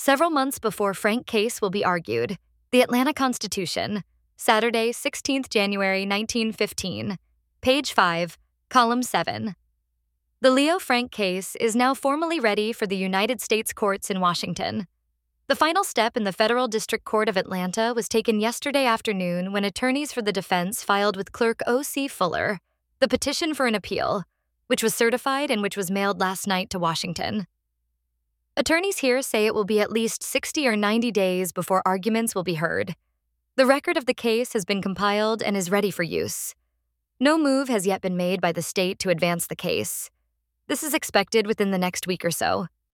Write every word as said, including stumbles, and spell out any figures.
Several months before Frank case will be argued, the Atlanta Constitution, Saturday, sixteenth of January, nineteen fifteen, page five, column seven. The Leo Frank case is now formally ready for the United States courts in Washington. The final step in the Federal District Court of Atlanta was taken yesterday afternoon when attorneys for the defense filed with Clerk O C Fuller the petition for an appeal, which was certified and which was mailed last night to Washington. Attorneys here say it will be at least sixty or ninety days before arguments will be heard. The record of the case has been compiled and is ready for use. No move has yet been made by the state to advance the case. This is expected within the next week or so.